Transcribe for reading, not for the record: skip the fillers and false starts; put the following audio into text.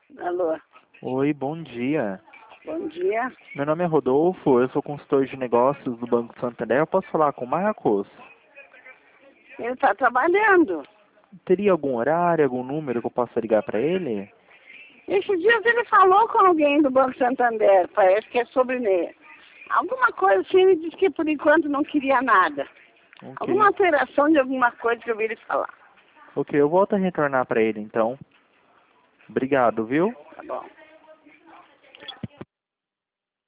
Alô, Oi, bom dia. bom dia. Meu nome é Rodolfo, eu sou consultor de negócios do Banco Santander. Eu posso falar com o Marcos? Ele está trabalhando. Teria algum horário, algum número que eu possa ligar para ele? Esses dias ele falou com alguém do Banco Santander, parece que é sobre alguma coisa assim, ele disse que por enquanto não queria nada. Ok. Alguma alteração de alguma coisa que eu vi ele falar. Ok, eu volto a retornar para ele então. Obrigado, viu? Tá bom.